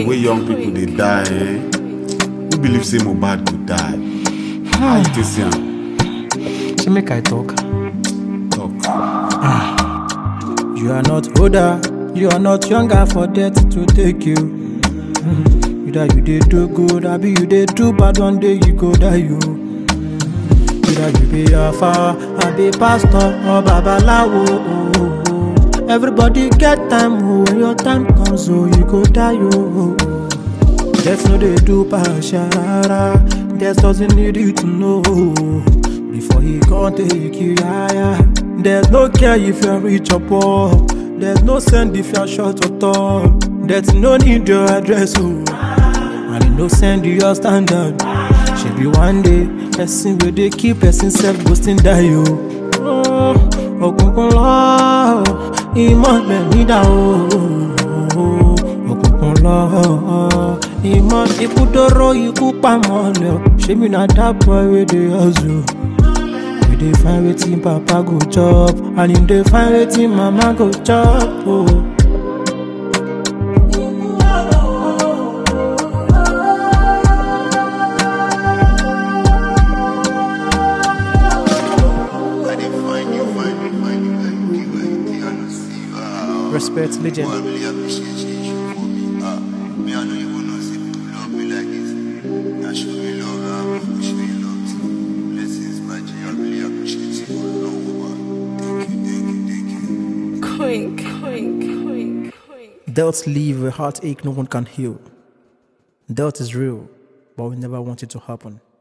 the way young people they die, eh? Who believe say Mohbad could die? How you take see am? She make I talk. You are not older, you are not younger for death to take you. Either you did do good, or you did do bad, one day you go die you. Either you be Alpha, or be pastor, or Babalawo. Everybody get time, when your time comes, you go die you. Death no they do partial, death doesn't need you to know. Before he can't take you higher. There's no care if you're rich or poor. There's no send if you're short or tall. There's no need your address, oh. And no send you your standard. Should be one day, person will they keep person self boasting die you. Oh, kukunlo, iman me nida oh. Oh, kukunlo, iman ikudoro ikupamole. She me not that boy with the hustle. They find waiting papa go chop, and if they find waiting mama go chop. Oh. Respect, legend. I really appreciate you for me. Me, I know you will not see people love me like this. I show you love, I show you love too. Blessings, my G. I really appreciate you for love, man. Thank you. Death leave a heartache no one can heal. Death is real, but we never want it to happen.